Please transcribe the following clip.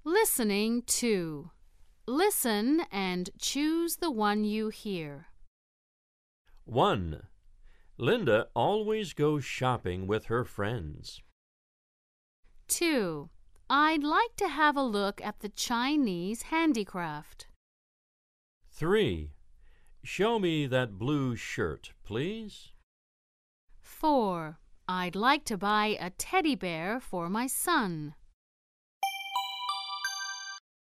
Listening to. Listen and choose the one you hear. 1. Linda always goes shopping with her friends. 2. I'd like to have a look at the Chinese handicraft. 3. Show me that blue shirt, please. 4. I'd like to buy a teddy bear for my son.